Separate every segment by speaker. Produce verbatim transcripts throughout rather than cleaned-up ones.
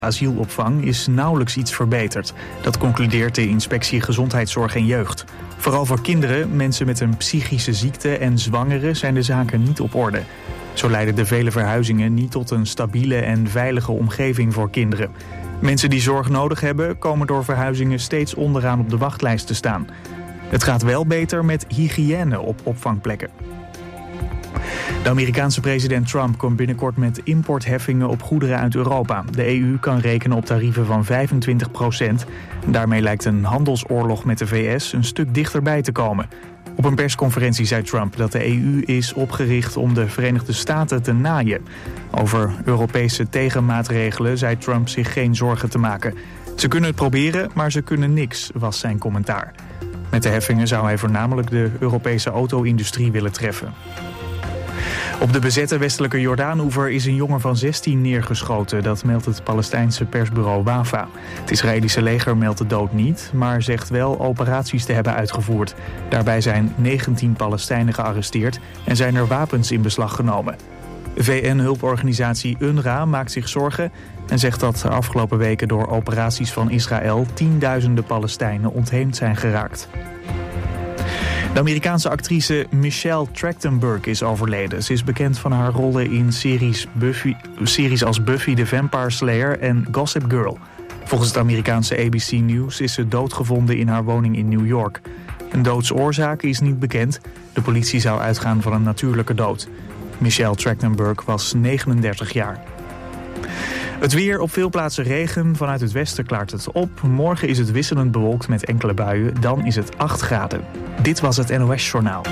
Speaker 1: Asielopvang is nauwelijks iets verbeterd. Dat concludeert de Inspectie Gezondheidszorg en Jeugd. Vooral voor kinderen, mensen met een psychische ziekte en zwangeren zijn de zaken niet op orde. Zo leiden de vele verhuizingen niet tot een stabiele en veilige omgeving voor kinderen. Mensen die zorg nodig hebben, komen door verhuizingen steeds onderaan op de wachtlijst te staan. Het gaat wel beter met hygiëne op opvangplekken. De Amerikaanse president Trump komt binnenkort met importheffingen op goederen uit Europa. De E U kan rekenen op tarieven van vijfentwintig procent. Daarmee lijkt een handelsoorlog met de V S een stuk dichterbij te komen. Op een persconferentie zei Trump dat de E U is opgericht om de Verenigde Staten te naaien. Over Europese tegenmaatregelen zei Trump zich geen zorgen te maken. Ze kunnen het proberen, maar ze kunnen niks, was zijn commentaar. Met de heffingen zou hij voornamelijk de Europese auto-industrie willen treffen. Op de bezette westelijke Jordaanoever is een jongen van zestien neergeschoten. Dat meldt het Palestijnse persbureau Wafa. Het Israëlische leger meldt de dood niet, maar zegt wel operaties te hebben uitgevoerd. Daarbij zijn negentien Palestijnen gearresteerd en zijn er wapens in beslag genomen. V N-hulporganisatie U N R W A maakt zich zorgen en zegt dat de afgelopen weken door operaties van Israël tienduizenden Palestijnen ontheemd zijn geraakt. De Amerikaanse actrice Michelle Trachtenberg is overleden. Ze is bekend van haar rollen in series, Buffy, series als Buffy the Vampire Slayer en Gossip Girl. Volgens het Amerikaanse A B C News is ze doodgevonden in haar woning in New York. Een doodsoorzaak is niet bekend. De politie zou uitgaan van een natuurlijke dood. Michelle Trachtenberg was negenendertig jaar. Het weer, op veel plaatsen regen. Vanuit het westen klaart het op. Morgen is het wisselend bewolkt met enkele buien. Dan is het acht graden. Dit was het N O S Journaal.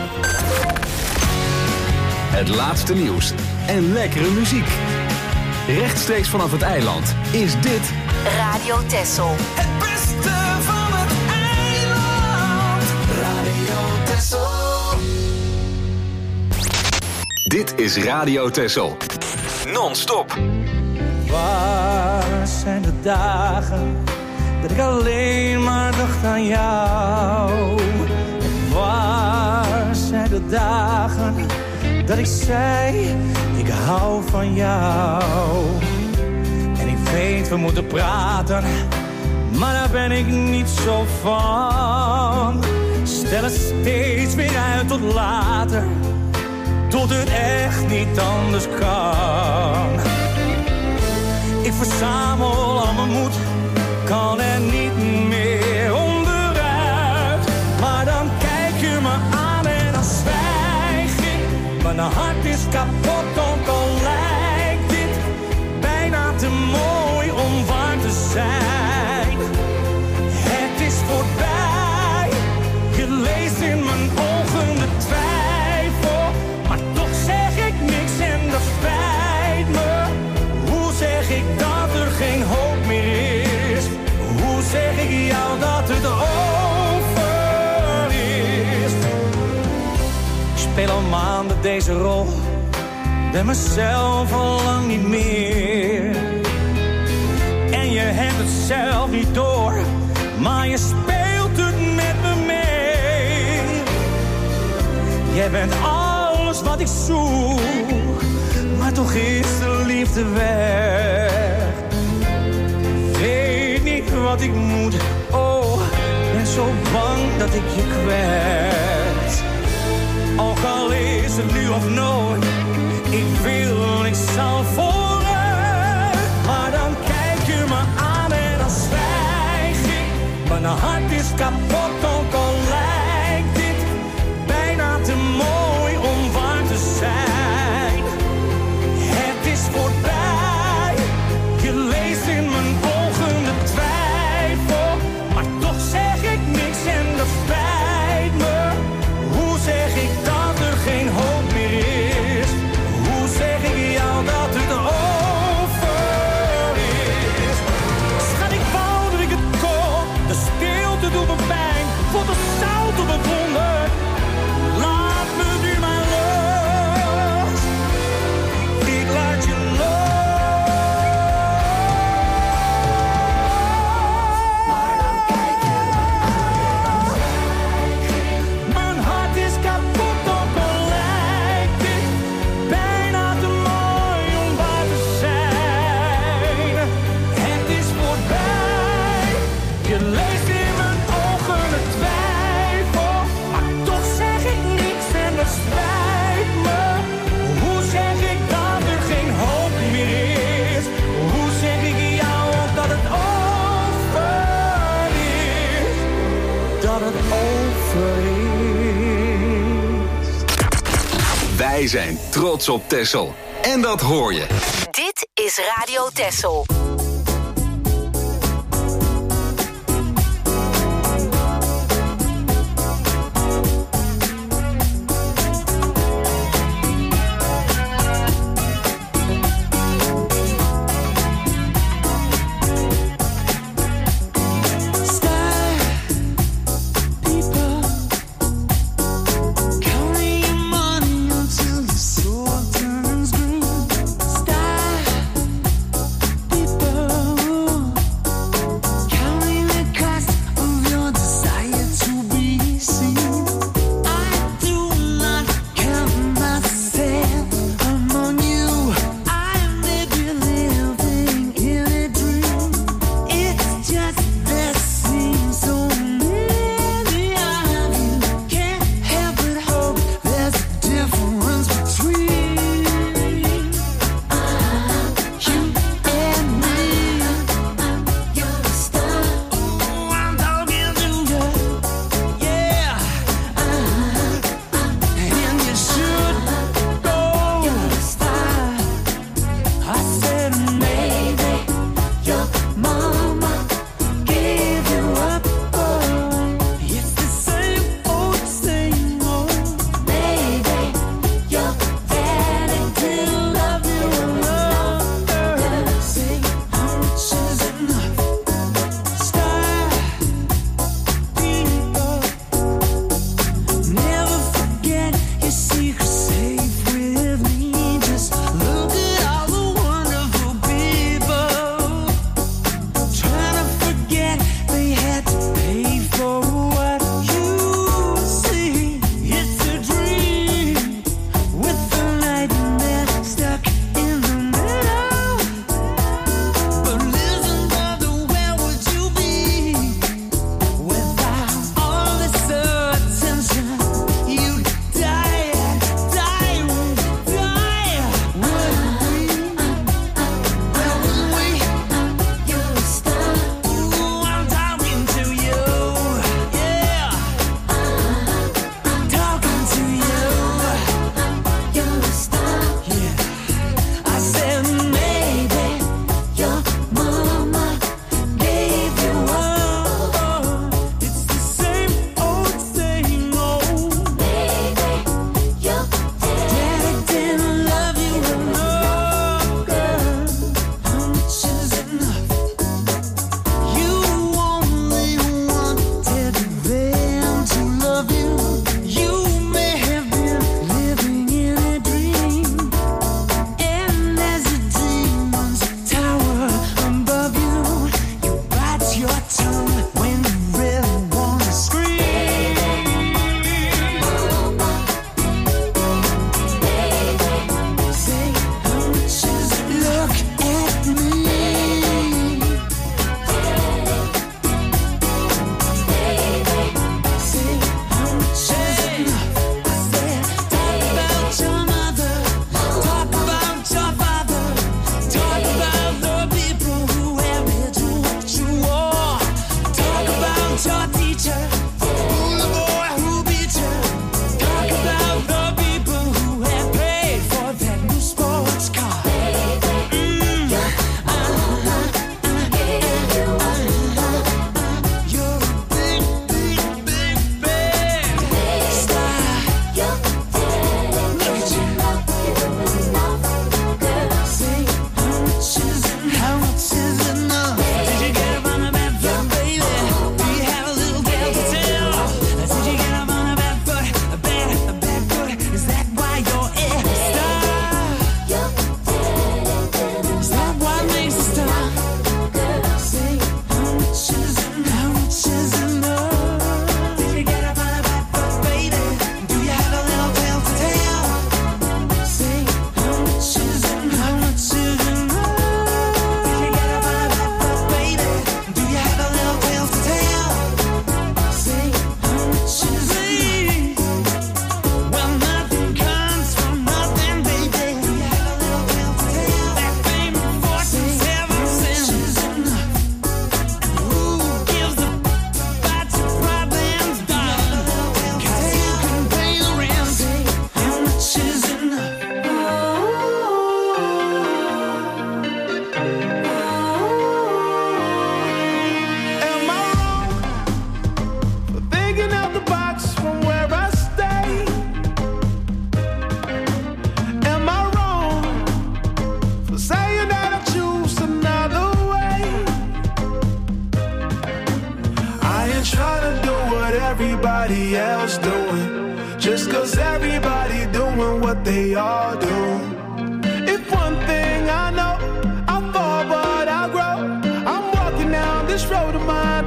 Speaker 2: Het laatste nieuws en lekkere muziek. Rechtstreeks vanaf het eiland is dit
Speaker 3: Radio Texel.
Speaker 4: Het beste van het eiland. Radio Texel.
Speaker 2: Dit is Radio Texel. Non-stop.
Speaker 5: Waar zijn de dagen dat ik alleen maar dacht aan jou? En waar zijn de dagen dat ik zei, ik hou van jou? En ik weet, we moeten praten, maar daar ben ik niet zo van. Stel het steeds weer uit tot later, tot het echt niet anders kan. Ik verzamel al mijn moed, kan er niet meer onderuit. Maar dan kijk je me aan en dan zwijg ik. Mijn hart is kapot, ook al lijkt dit bijna te mooi om waar te zijn. Het is voorbij, je leest in mijn ogen de twijfel. Maar toch zeg ik niks en dat spijt me. Zeg ik dat er geen hoop meer is? Hoe zeg ik jou dat het over is? Ik speel al maanden deze rol, ben mezelf al lang niet meer. En je hebt het zelf niet door, maar je speelt het met me mee. Jij bent alles wat ik zoek, maar toch is de liefde weg. Weet niet wat ik moet, oh, ben zo bang dat ik je kwijt. Ook al is het nu of nooit, ik wil, ik zal vooruit. Maar dan kijk je me aan en dan zwijg ik. Mijn hart is kapot, ook al lijkt dit bijna te mooi om waar te zijn. Voorbij, je leest in mijn ogen de twijfel. Maar toch zeg ik niks en dat spijt me. Hoe zeg ik dat er geen hoop meer is? Hoe zeg ik jou dat het over is? Schat, ik wou dat ik het kon. De stilte doet me pijn, voor de zout op mijn wonden. Laat me nu maar los. Ik laat je los.
Speaker 2: zijn trots op Texel. En dat hoor je.
Speaker 3: Dit is Radio Texel.
Speaker 6: People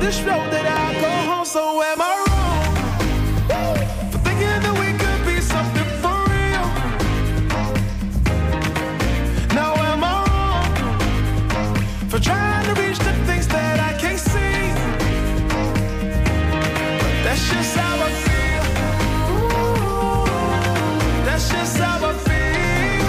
Speaker 4: this road that I go home. So am I wrong for thinking that we could be something for real? Now am I wrong for trying to reach the things that I can't see? But that's just how I feel. That's just how I feel.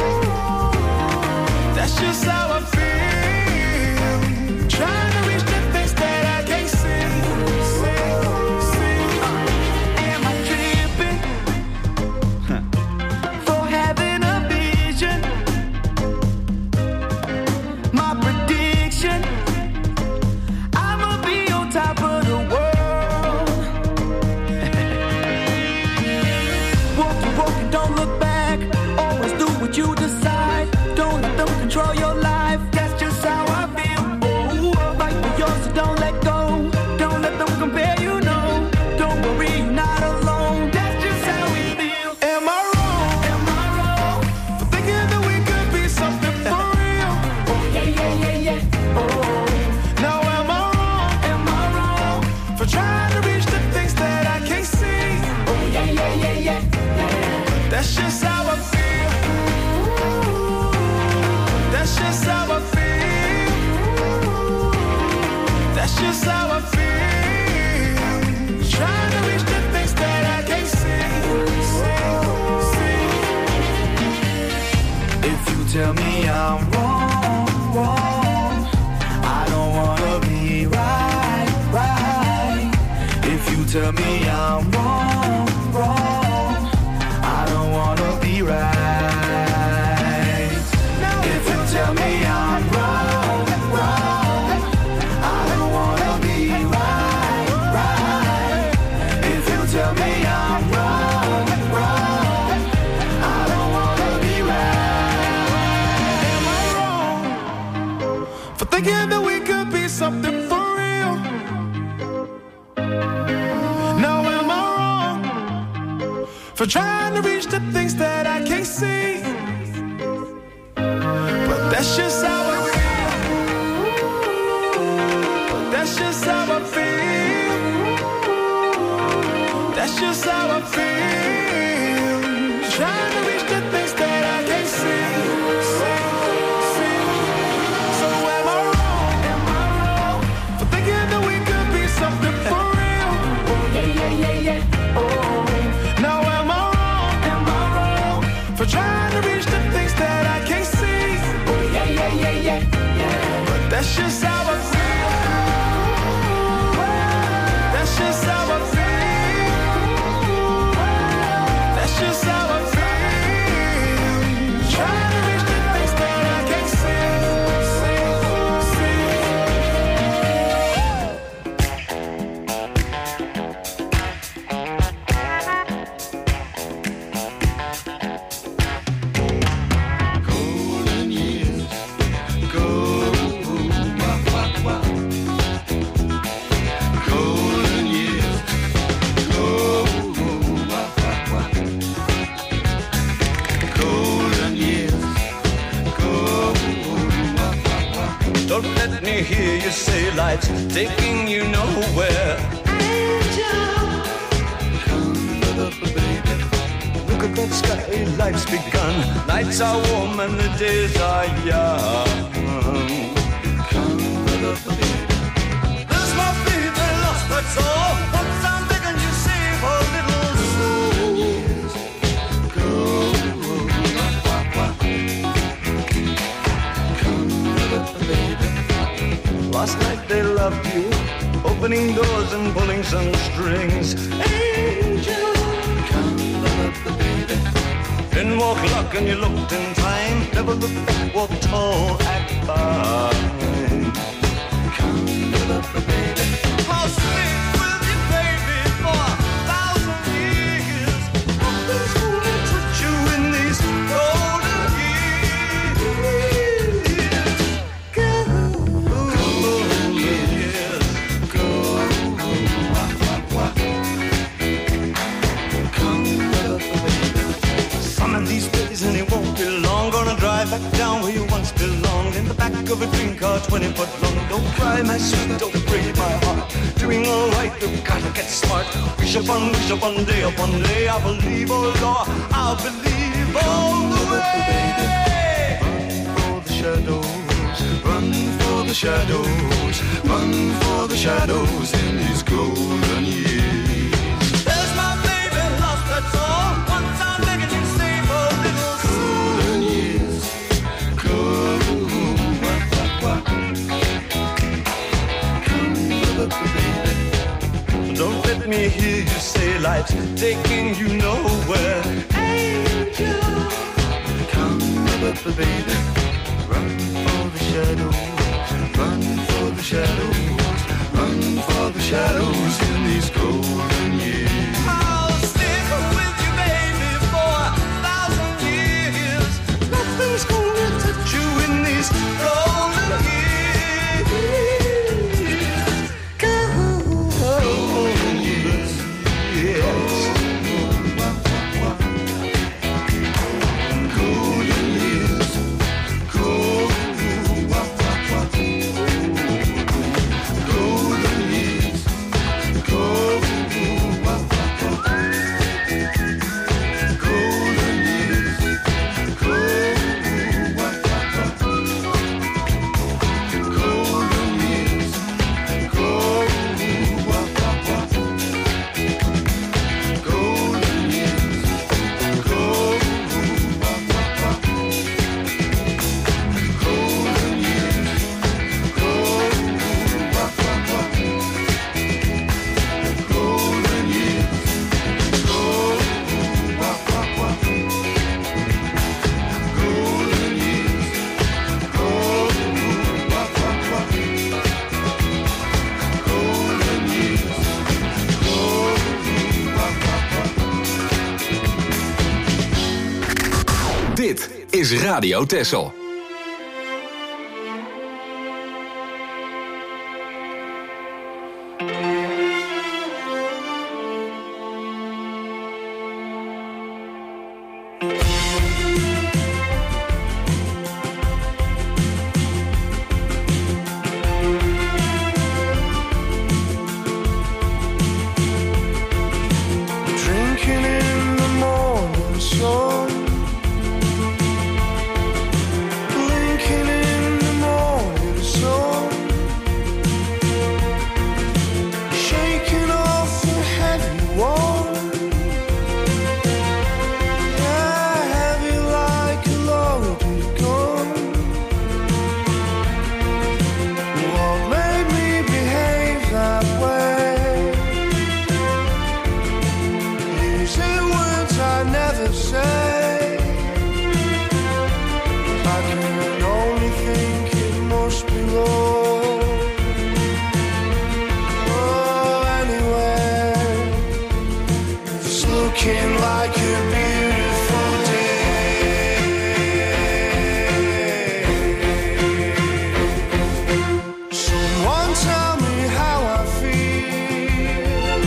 Speaker 4: That's just how I feel. Trying to reach the things that I can't see. See, see. Am I tripping for having a vision? My prediction, I'ma be on top of the world. Walk you, walk you, don't look back. Always do what you decide. Don't let them control your life. That's just how I feel. Oh, fight for yours, so don't let go. Don't let them compare you, no. Don't worry, you're not alone. That's just how we feel. Am I wrong? Am I wrong for thinking that we could be something for real? Oh yeah, yeah, yeah, yeah. Oh. Now am I wrong? Am I wrong for trying to reach the things that I can't see? Oh yeah, yeah, yeah, yeah. That's just how I feel. That's just how I feel. That's just how I feel. Trying to reach the things that I can't see. See, see. If you tell me I'm wrong, wrong, I don't wanna be right, right. If you tell me I'm wrong, wrong, I don't wanna be right. If you tell me I'm wrong, wrong, I don't wanna be right, right. If you tell me I'm wrong, wrong, I don't wanna be right. Am I wrong for thinking that we could be something for real? Now am I wrong for trying to reach the things that I can't see? But that's just how I feel. But that's just how I feel. That's just how I feel. Trying to reach the things that I can't see. See, see. So am I wrong? Am I wrong for thinking that we could be something for real? Oh yeah, yeah, yeah, yeah. Oh. Now am I wrong? Am I wrong for trying to reach the things that I can't see? Oh yeah, yeah, yeah, yeah, yeah. But that's just how I feel. That's just how I feel. That's just how I feel. Trying to reach the things that I can't see. See, see.
Speaker 6: Golden years go, wah, wah, wah. Golden years go, wah, wah, wah. Golden years go, wah, wah, wah.
Speaker 5: Don't let me hear you say life's taking you nowhere. Look at that sky, life's begun. Nights are warm and the days are young. This must be the lost, that's all. Once I'm begging you save a little soul.
Speaker 6: Go, wah, wah. Come, baby.
Speaker 5: Last night they loved you, opening doors and pulling some strings. Angel,
Speaker 6: Baby.
Speaker 5: in walk luck and you looked in time. Never looked back, walk tall, act fine.
Speaker 6: Baby.
Speaker 5: I'll sleep with you, baby, for a thousand years. Nothing's gonna touch you in these golden years. Golden years.
Speaker 6: Go, wah, wah, wah. Come, baby.
Speaker 5: Some of these days and it won't be long. Gonna drive back down where you once belonged. In the back of a dream car, twenty foot long. Don't cry, my sweet, don't break my heart.
Speaker 7: doing all right. We've got to get smart. Wish upon, wish upon, day upon day. I believe, oh Lord, I believe all the way.
Speaker 6: Run for the shadows, run for the shadows, run for the shadows in these golden years.
Speaker 7: There's my baby lost, that's all. Once I'm begging you, save a little
Speaker 6: golden years, golden wah, wah, wah. Come, baby.
Speaker 7: Don't let me hear you say life's taking you nowhere. Angel,
Speaker 6: come, baby. Run for the shadows, run for the shadows, run for the shadows in these golden years.
Speaker 7: I'll stick with you, baby, for a thousand years. Nothing's gonna touch you in these golden years. Golden years, yes. Golden years, golden, wah, wah, wah. Golden years, golden, wah, wah, wah. Golden years, golden, wah, wah, wah. Golden years, golden, wah, wah, wah. Golden years, golden, wah, wah, wah. Golden years, golden, wah, wah, wah. Golden years, golden, wah, wah, wah. Golden years, golden, wah, wah, wah. Golden years, golden, wah, wah, wah.
Speaker 2: Dit is Radio Texel.
Speaker 6: Drinking in the morning sun, blinking in the morning sun, shaking off the heavy one, yeah, heavy like a loaded gun. What made me behave that way? Using words I never say, I can only think it must be love. Oh, anyway, it's looking like a beautiful day. Someone tell me how I feel.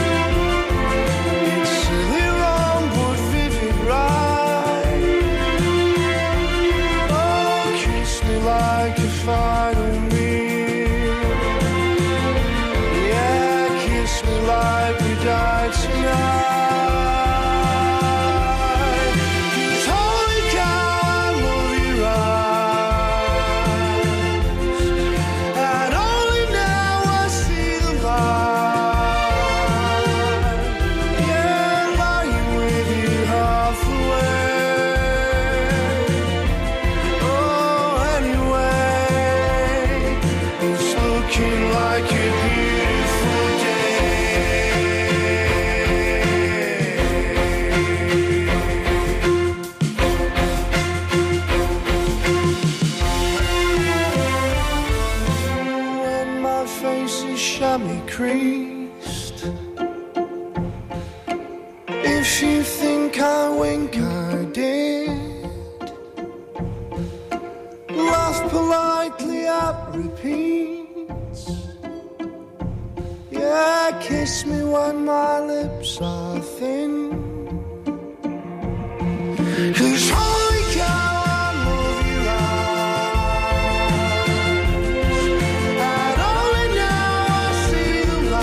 Speaker 6: It's silly wrong but vivid right. Oh, kiss me like a final meal. Yeah, kiss me like we died tonight. 'Cause holy cow, I love your eyes. And only now I see the light. Yeah, lying with you half away. Oh, anyway, it's looking like a beautiful day. When my face is chamois creased, if you think I wink, I did. Laugh politely at repeats. Yeah, kiss me when my lips are thin. 'Cause holy cow, I love your eyes. And only now I see the light.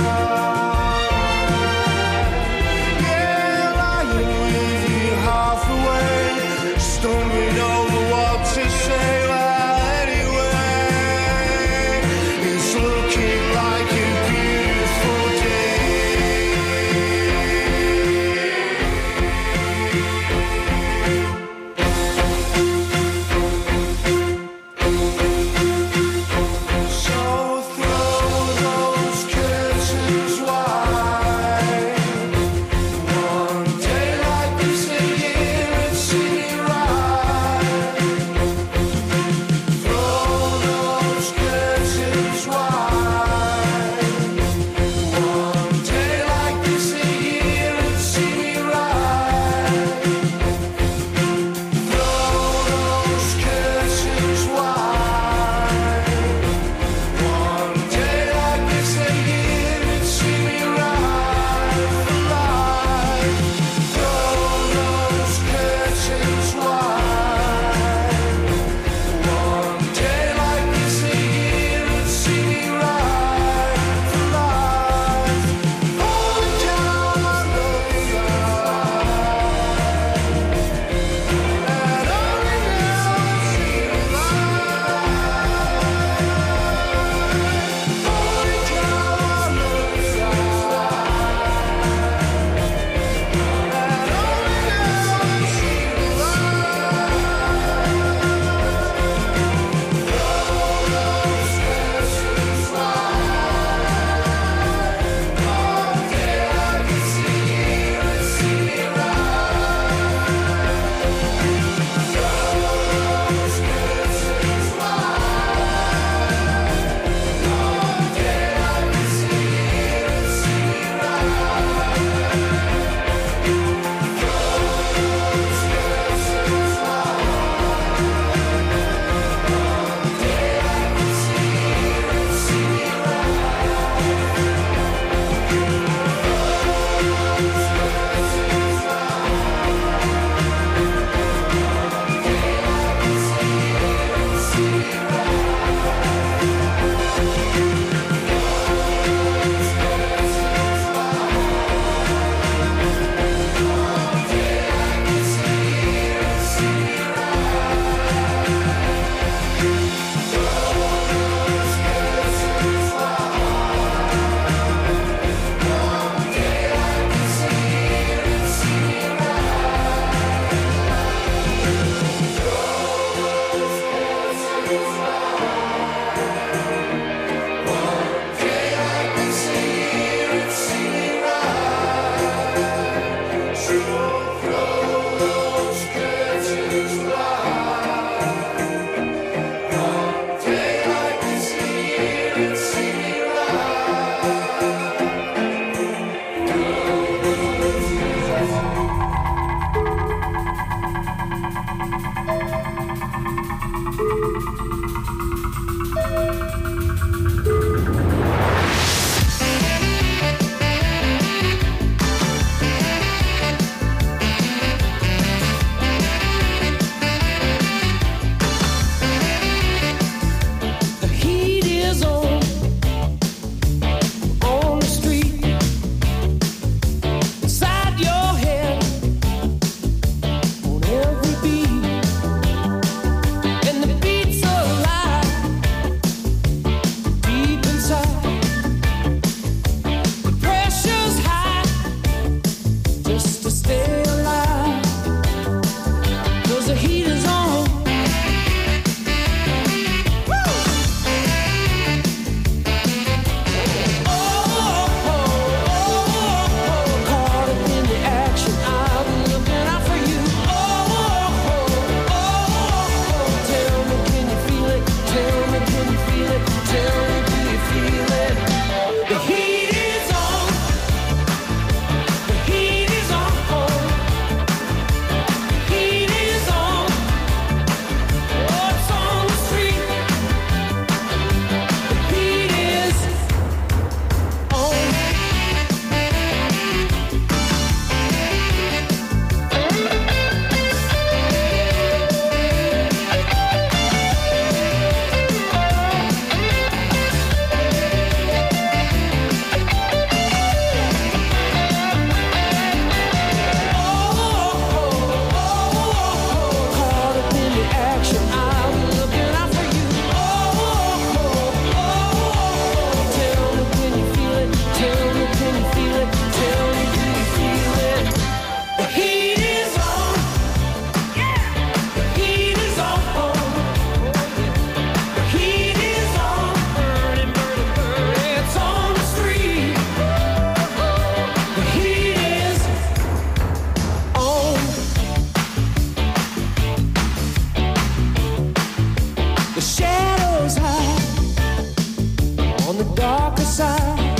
Speaker 8: on the darker side.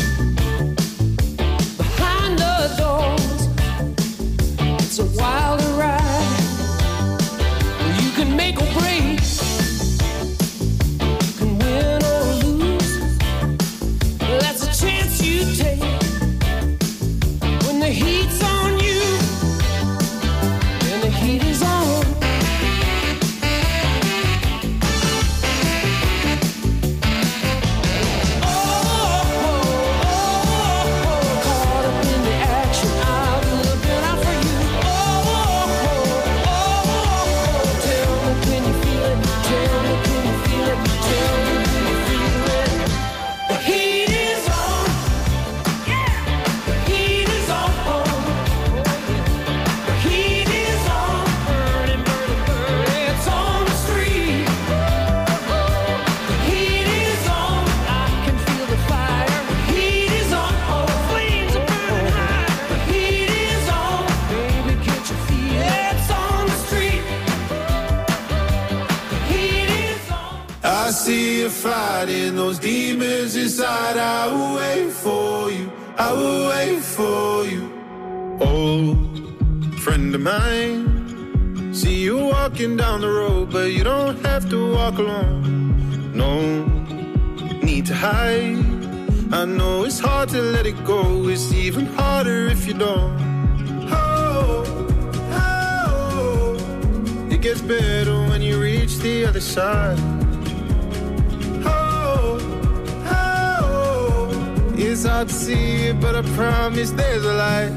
Speaker 8: Behind the doors, it's a wilder ride. You can make or break, you can win or lose. That's a chance you take when the heat's on you, and the heat is on.
Speaker 6: I see you fighting those demons inside. I will wait for you, I will wait for you. Old friend of mine, see you walking down the road, but you don't have to walk alone. No need to hide. I know it's hard to let it go. It's even harder if you don't. Oh, oh, it gets better when you reach the other side. It's hard to see it, but I promise there's a light.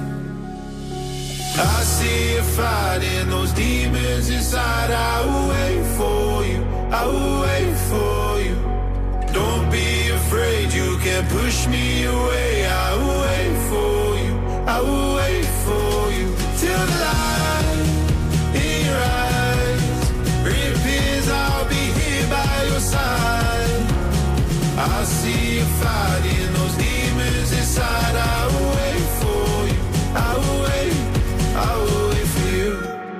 Speaker 6: I see you fighting those demons inside. I will wait for you, I will wait for you. Don't be afraid, you can't push me away. I will wait for you, I will wait for you. Till the light in your eyes reappears, I'll be here by your side. I see you fighting those demons inside. I will wait for you, I will wait, I will wait for you.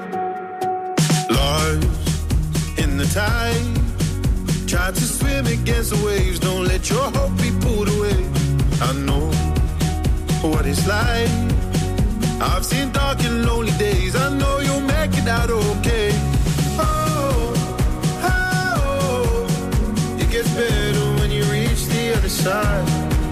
Speaker 6: Lost in the tide, try to swim against the waves. Don't let your hope be pulled away. I know what it's like. I've seen dark and lonely days. I know you'll make it out okay. Oh, oh, it gets better when you reach the other side.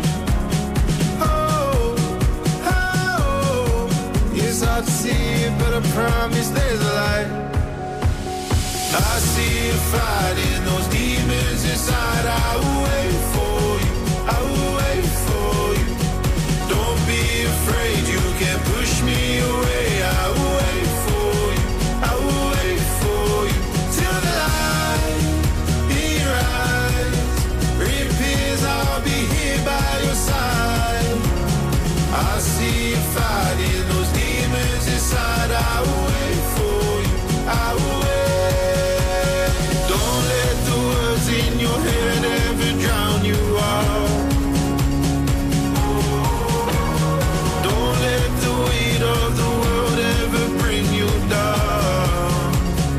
Speaker 6: Oh, oh, it's hard to see it, but I promise there's a light. I see you fighting those demons inside. I will wait for you, I will wait for you. Don't be afraid, you can't push me away. I will wait for you, I will wait for you. Till the light in your eyes reappears, I'll be here by your side. I see you fighting those demons inside. I will wait for you, I will wait. Don't let the words in your head ever drown you out. Don't let the weight of the world ever bring you down.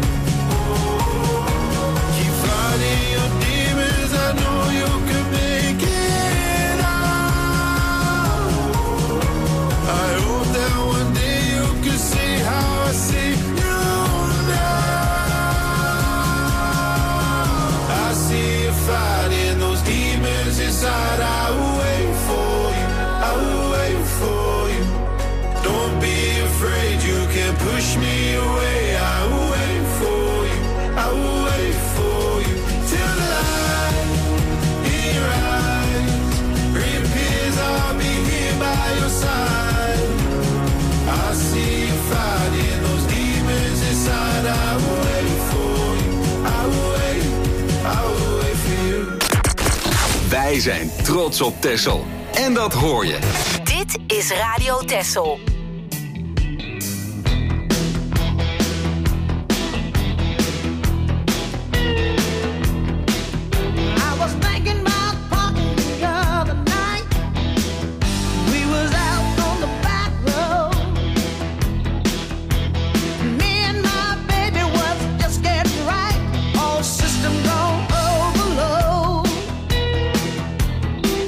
Speaker 6: Keep fighting your demons, I know you can make it out. I hope that one day you can see how I see you now. I see you fighting those demons inside. I will wait for you, I will wait for you. Don't be afraid, you can't push me away. I will wait for you, I will wait for you. Till the light in your eyes reappears, I'll be here by your side. I see you fighting those demons inside. I will wait for you, I will wait, I will wait for you.
Speaker 2: Wij zijn trots op Texel. En dat hoor je.
Speaker 3: Dit is Radio Texel.
Speaker 8: I was thinking about parking the other night. We was out on the back road. Me and my baby was just getting right. All system go overload.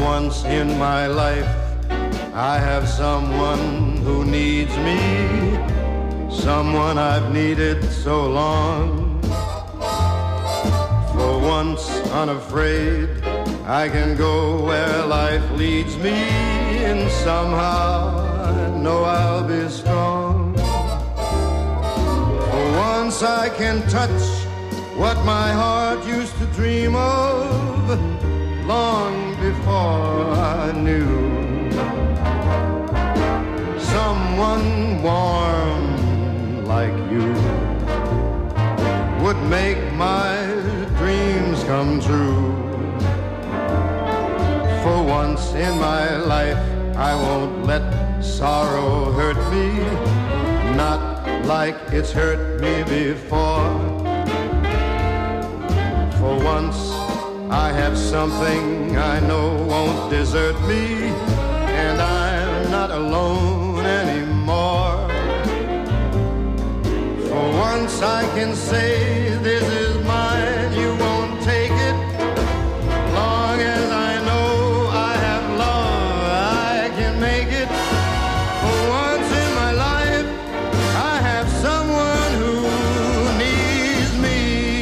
Speaker 6: once in my life, I have someone who needs me, someone I've needed so long. For once unafraid, I can go where life leads me, and somehow I know I'll be strong. For once I can touch what my heart used to dream of long before I knew. Someone warm like you would make my dreams come true. For once in my life, I won't let sorrow hurt me, not like it's hurt me before. For once, I have something I know won't desert me, and I'm not alone anymore. For once I can say this is mine, you won't take it. Long as I know I have love, I can make it. For once in my life, I have someone who needs me.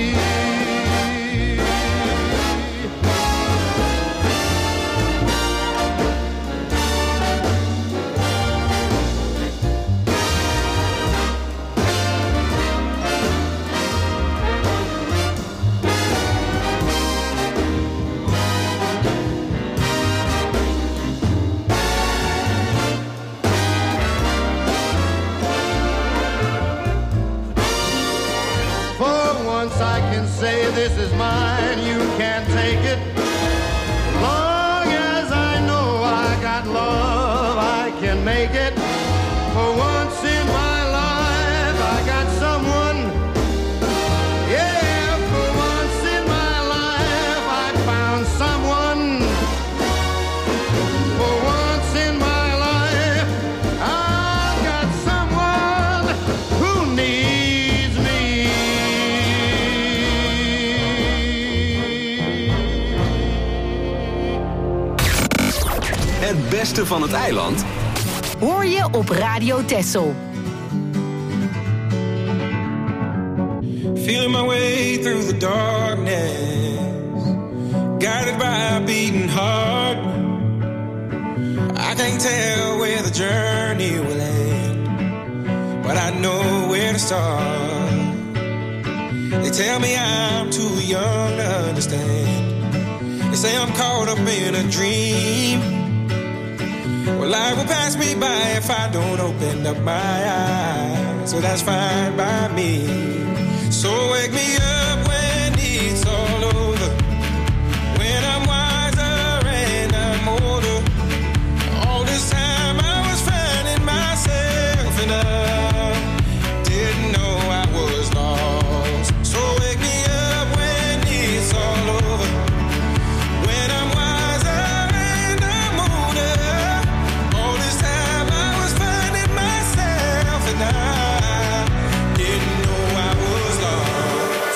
Speaker 6: I can say this is mine, you can't take it. Long as I know I got love, I can make it. For once in my life, I got someone. Yeah, for once in my life, I found someone. For once in my life, I've got someone who needs me.
Speaker 2: Het beste van het eiland
Speaker 3: hoor je op Radio Texel.
Speaker 5: Feeling my way through the darkness, guided by a beating heart. I can't tell where the journey will end, but I know where to start. They tell me I'm too young to understand. They say I'm caught up in a dream. Well, life will pass me by if I don't open up my eyes. So that's fine by me. So wake me up when it's all over, when I'm wiser and I'm older. All this time I was finding myself and I didn't know I was lost. So wake me up when it's all over, when I'm wiser and I'm older. All this time I was finding myself and I didn't know I was lost.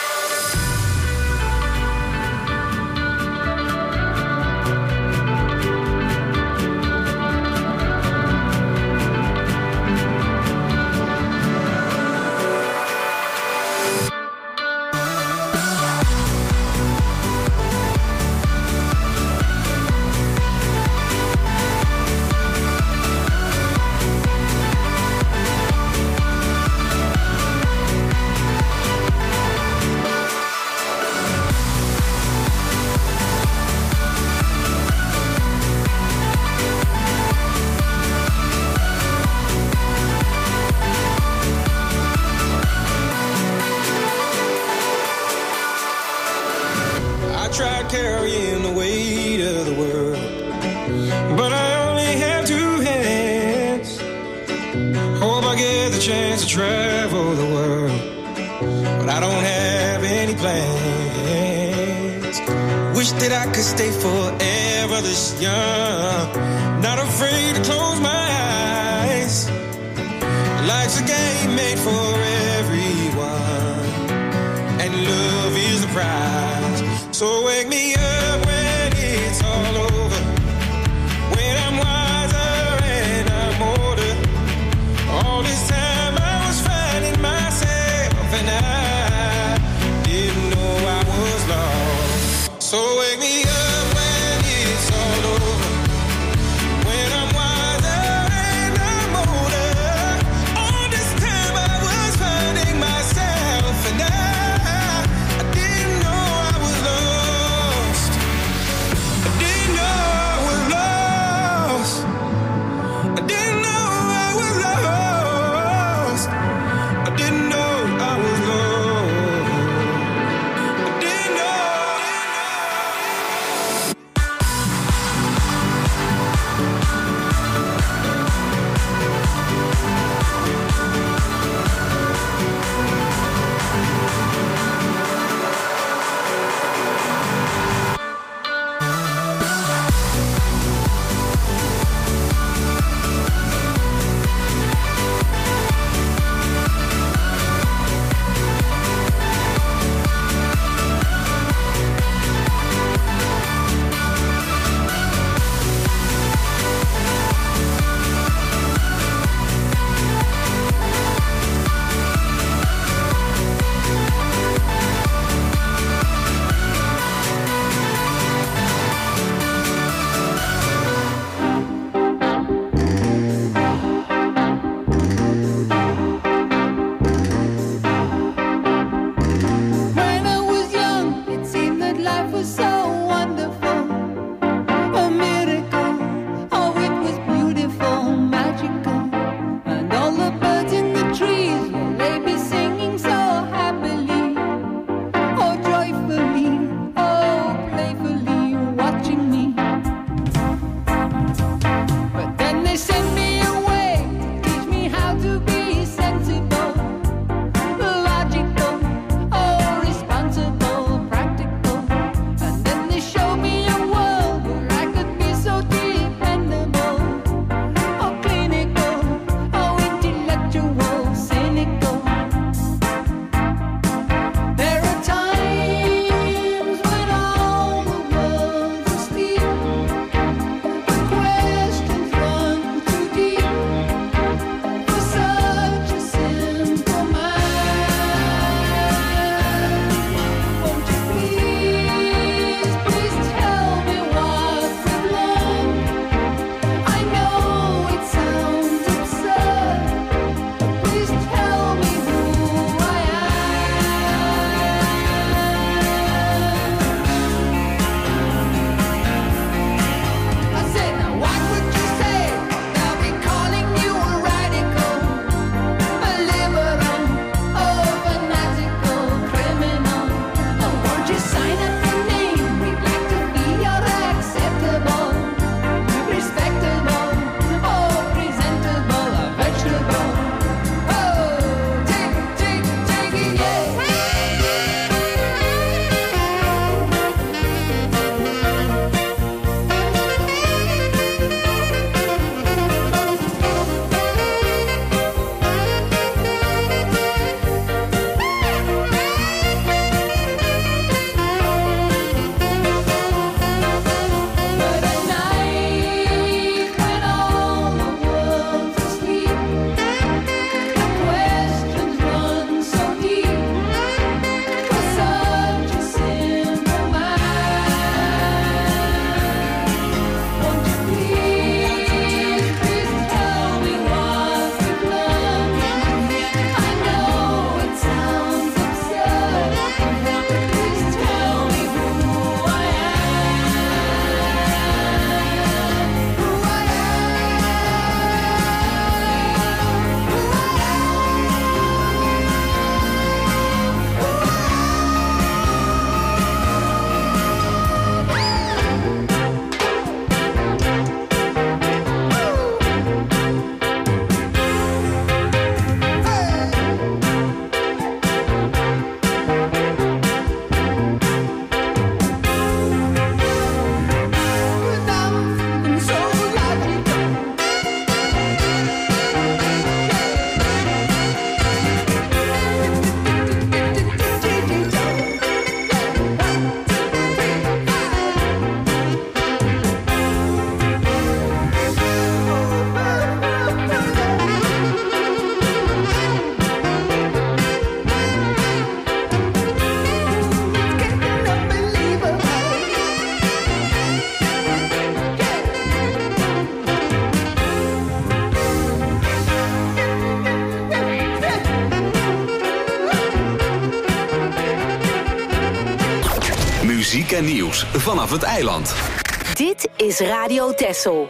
Speaker 5: I tried carrying the weight of the world, but I only have two hands. Hope I get the chance to travel the world, but I don't have any plans. Wish that I could stay forever this young, not afraid to close my eyes. Life's a game made for everyone, and love is the prize. So wake me up when it's all over,
Speaker 2: muziek en nieuws vanaf het eiland.
Speaker 3: Dit is Radio Texel.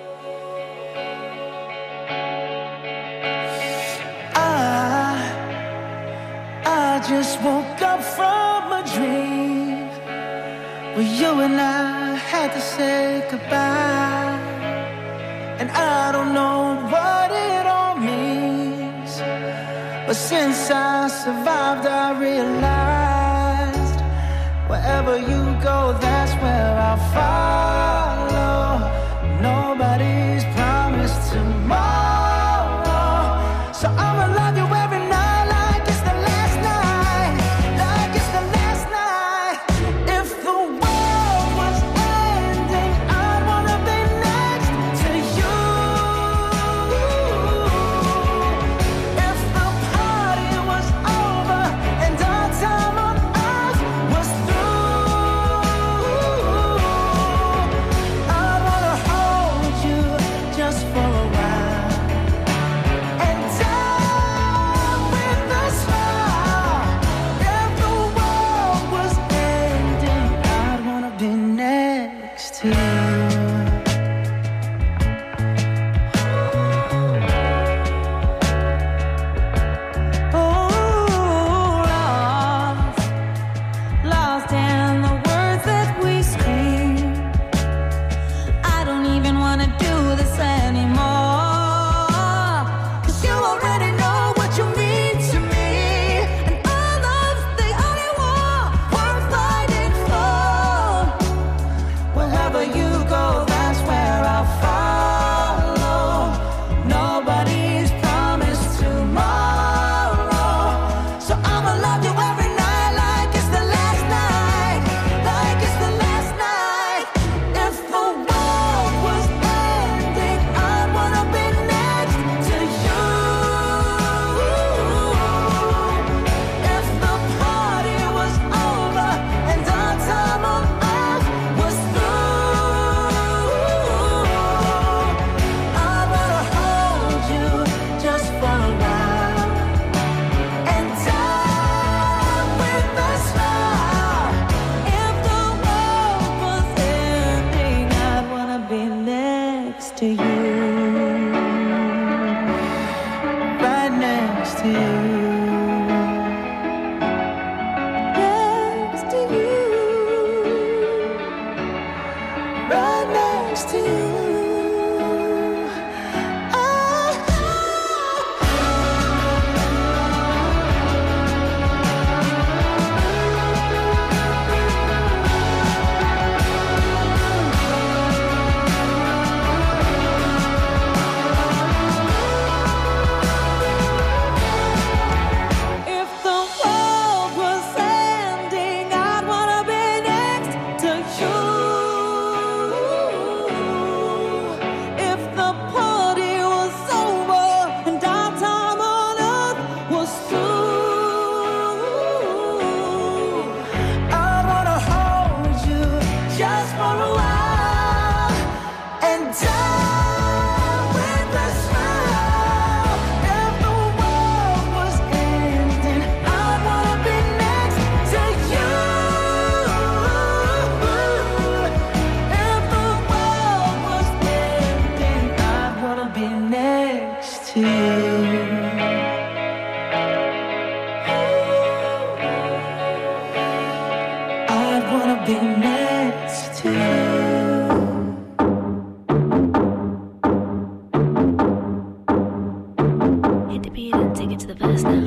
Speaker 4: I, I just woke up from a dream where you and I had to say goodbye. And I don't know what it all means, but since I survived I realized wherever you go, that's where I'll follow. Nobody's promised tomorrow, so I'ma love you every night like it's the last night, like it's the last night. If the world was ending, I'd wanna be next to you. If the party was over and our time on earth was through, I wanna hold you just for a while and die with a smile. If the world was ending, I'd wanna be next to you. Oh, lost, lost in the words that we scream. I don't even wanna do this anymore, 'cause you already know what you mean to me, and our love's the only war worth fighting for. Wherever you go, that's where I'll follow. Nobody's promised tomorrow, so I'ma love you every night like it's the last night, like it's the last night. If the world was ending, I'd wanna be next to you. If the party was over and our time on earth was through, I'd wanna hold you just for a while and die with a smile. If the world was ending, I'd wanna be next to you, right next to you, next to you, right next to you. If the world was ending, I'd wanna be next to you. If the party was over and our time on earth was through, I wanna hold you just for a while and die with a smile. If the world was ending, I'd wanna be next to you. If the world was ending, I'd wanna be next to you. I'd wanna be next to you.
Speaker 9: Hit the beat and take it to the verse now.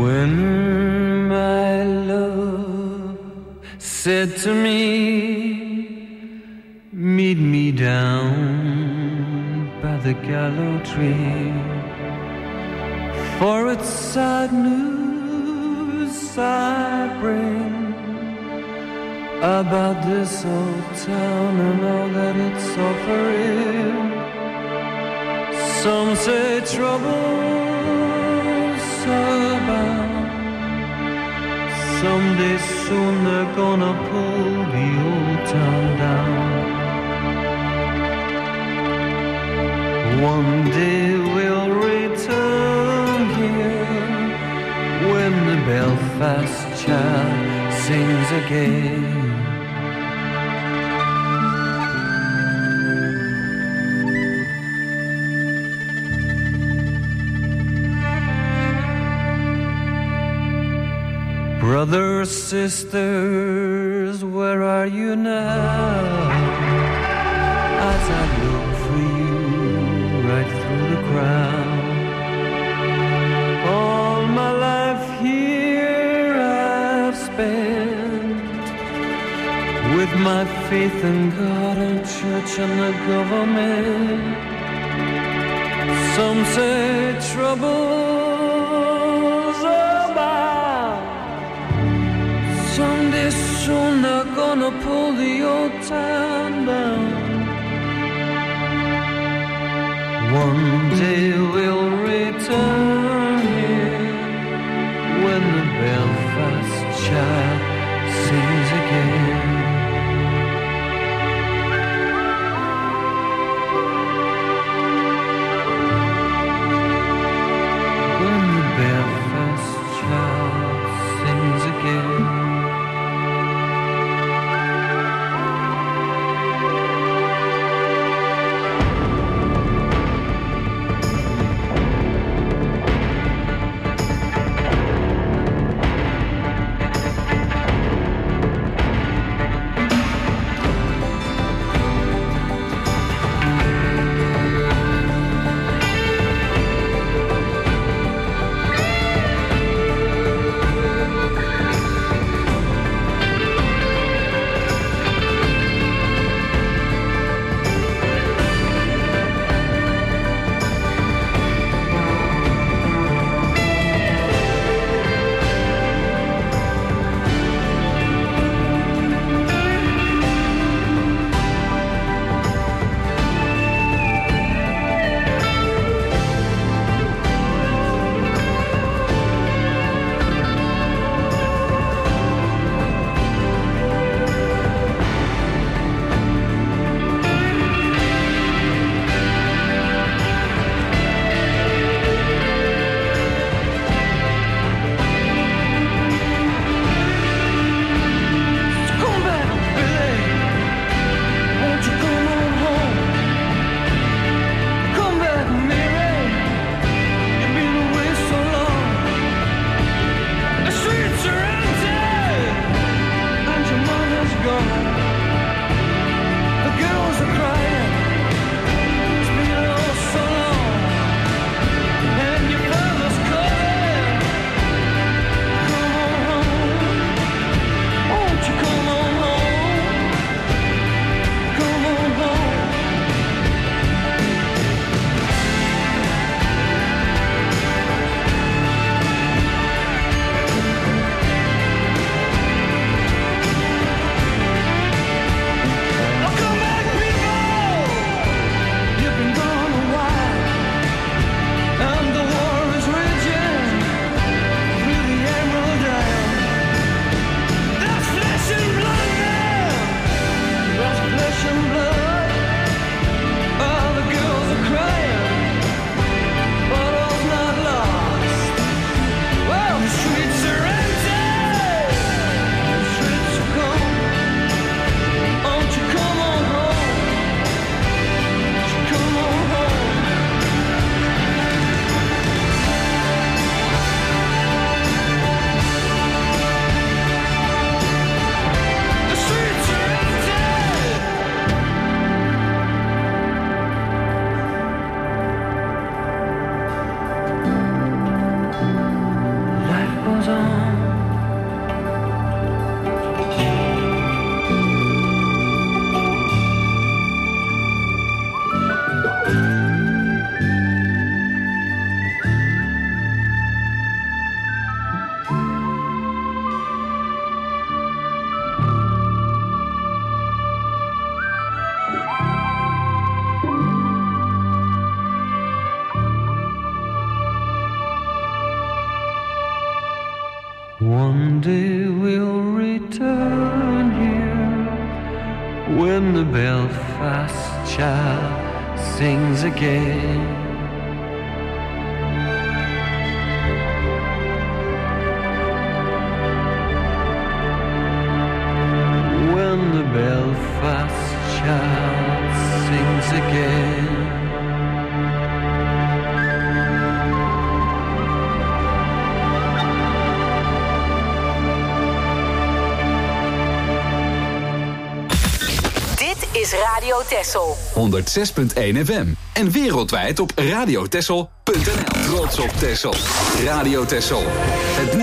Speaker 10: When my love said to me, meet me down by the gallows tree, for it's sad news I bring about this old town and all that it's offering. Some say trouble's about, someday soon they're gonna pull the old town down. One day we'll return here when the Belfast child sings again. Brothers, sisters, where are you now? As I look for you right through the crowd. All my life here I've spent with my faith in God and church and the government. Some say trouble's about, someday soon they're gonna pull the old town down. One day we'll return here when the Belfast child sings again. When the Belfast child sings again. One day we'll return here when the Belfast child sings again. When the Belfast child sings again.
Speaker 3: Is Radio Texel.
Speaker 2: honderd zes punt één F M. En wereldwijd op radiotexel punt n l. Trots op Texel. Radio Texel. Het